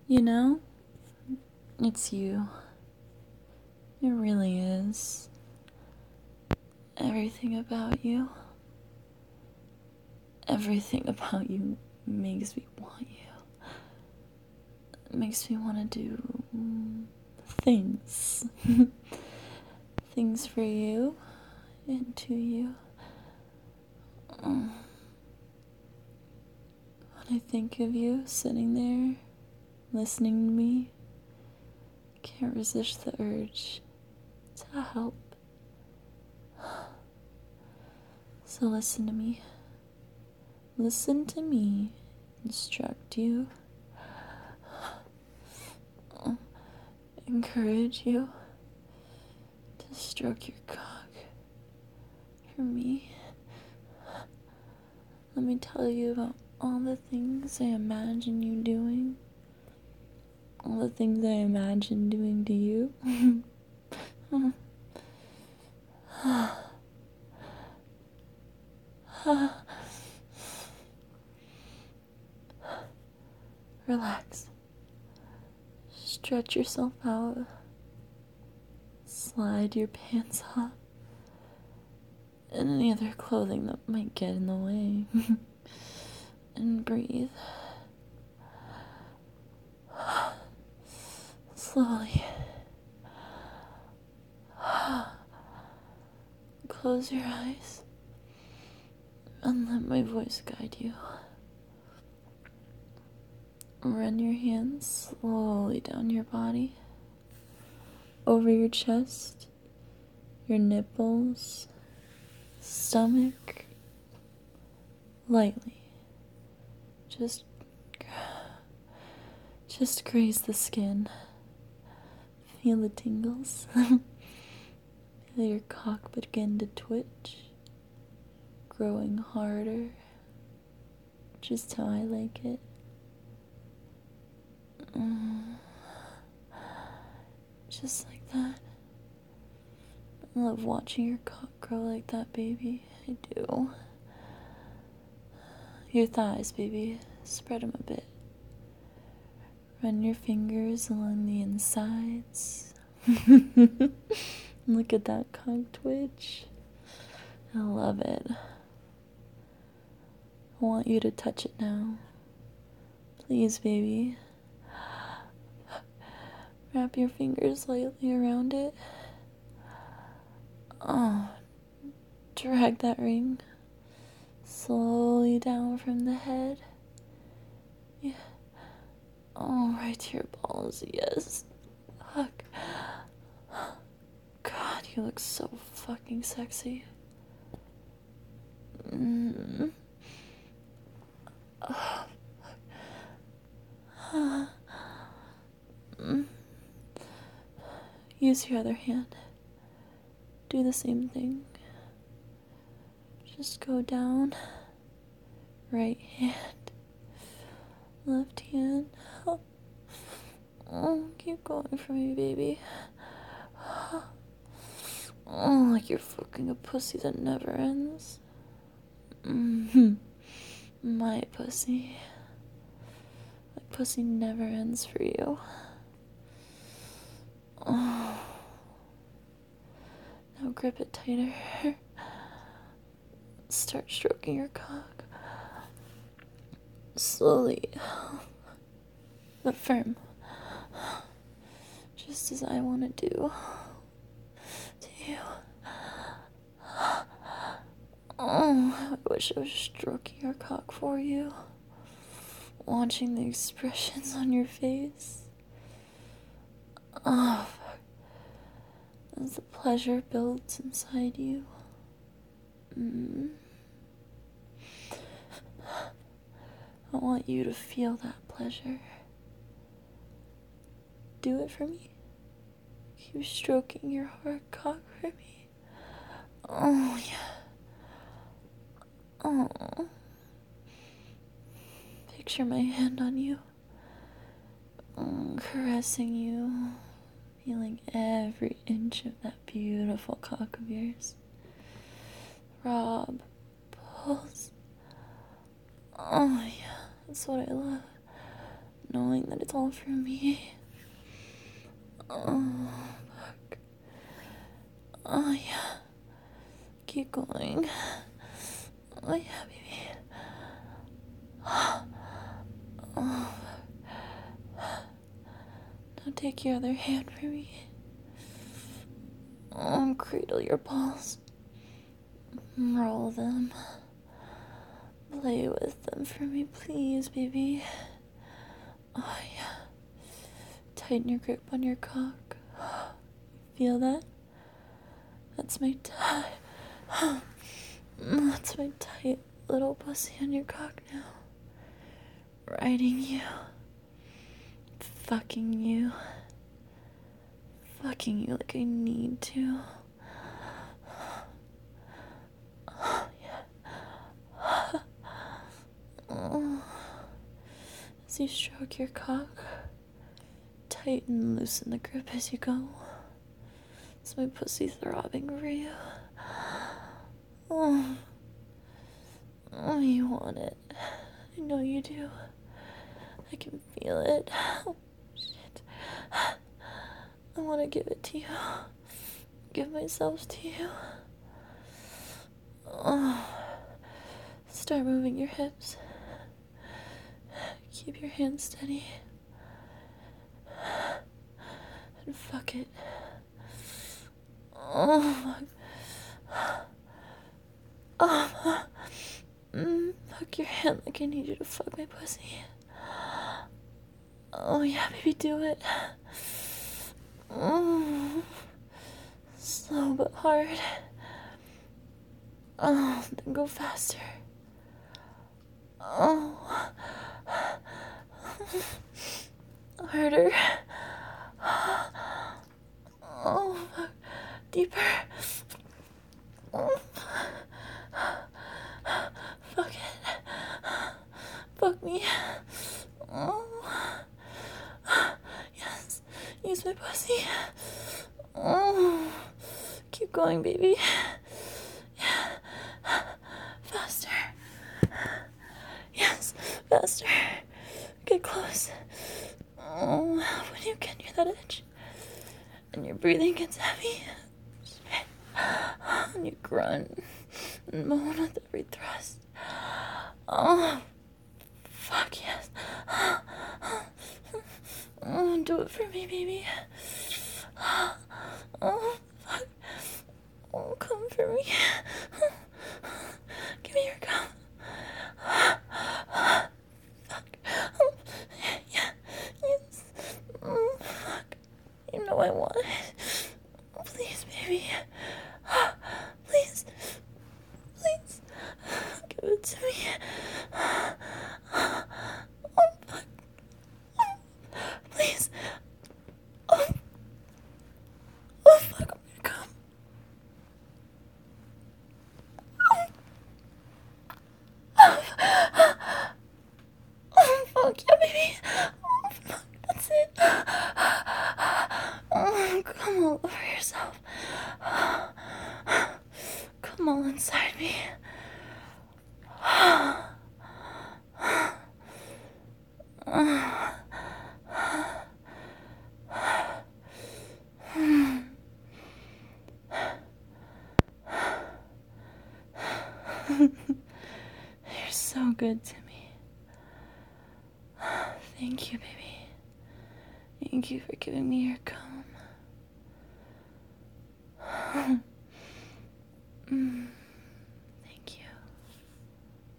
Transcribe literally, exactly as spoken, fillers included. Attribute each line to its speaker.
Speaker 1: You know, it's you. It really is. Everything about you. Everything about you makes me want you. It makes me want to do things. Things for you and to you. When I think of you sitting there, listening to me, I can't resist the urge to help. So listen to me. Listen to me instruct you, encourage you to stroke your cock for me. Let me tell you about all the things I imagine you doing, all the things I imagine doing to you. Relax. Stretch yourself out. Slide your pants off. And any other clothing that might get in the way. And breathe. Slowly. Close your eyes. And let my voice guide you. Run your hands slowly down your body, over your chest, your nipples, stomach, lightly. Just, just graze the skin. Feel the tingles. Feel your cock begin to twitch, growing harder, just how I like it. Mm. Just like that. I love watching your cock grow like that, baby. I do. Your thighs, baby. Spread them a bit. Run your fingers along the insides. Look at that cock twitch. I love it. I want you to touch it now. Please, baby. Wrap your fingers lightly around it. Oh, drag that ring slowly down from the head. Yeah. Oh, right to your balls, yes. Fuck. God, you look so fucking sexy. Mm. Oh. Mm. Use your other hand. Do the same thing. Just go down. Right hand. Left hand. Oh, oh keep going for me, baby. Oh, like you're fucking a pussy that never ends. Mm-hmm. My pussy. My pussy never ends for you. Oh. Now grip it tighter. Start stroking your cock. Slowly, but firm. Just as I want to do to you. Oh, I wish I was stroking your cock for you. Watching the expressions on your face. Oh, as the pleasure builds inside you. Mm. I want you to feel that pleasure. Do it for me. Keep stroking your hard cock for me. Oh, yeah. Oh. Picture my hand on you. Oh, caressing you. Feeling every inch of that beautiful cock of yours. Throb. Pulse. Oh, yeah. That's what I love. knowing that it's all for me. Oh, fuck. Oh, yeah. Keep going. Oh, yeah, baby. Oh, now take your other hand for me. Oh, cradle your balls. Roll them. Play with them for me, please, baby. Oh, yeah. Tighten your grip on your cock. Feel that? That's my tight. That's my tight little pussy on your cock now. Riding you. Fucking you. Fucking you like I need to. Oh, yeah. Oh. As you stroke your cock, tighten and loosen the grip as you go. It's my pussy throbbing for you. Oh. Oh, you want it. I know you do. I can feel it. Oh, shit. I want to give it to you. Give myself to you. Oh. Start moving your hips. Keep your hands steady. And fuck it. Oh, fuck. Oh, mm, fuck your hand like I need you to fuck my pussy. Oh, yeah, baby, do it. Mm. Slow but hard. Oh, then go faster. Oh. Harder. Oh, fuck. Deeper. Oh. Fuck it. Fuck me. Oh. Yes. Use my pussy. Oh. Keep going, baby. Faster. Yes. Faster. Get close. Oh. When you get near that edge and your breathing gets heavy and you grunt and moan with every thrust. Oh. Fuck yes. Oh, do it for me, baby. Oh, fuck. Oh, come for me. Give me your cum. Fuck. Oh, yeah. Yes. Oh, fuck. You know I want it. Please, baby. Please. Please. Give it to me. Oh, fuck. Please. Oh. Oh, fuck. I'm gonna come. Oh, fuck. Yeah, baby. Oh, fuck. That's it. Oh, come all over yourself. Come all inside me. You're so good to me. Thank you, baby. Thank you for giving me your cum.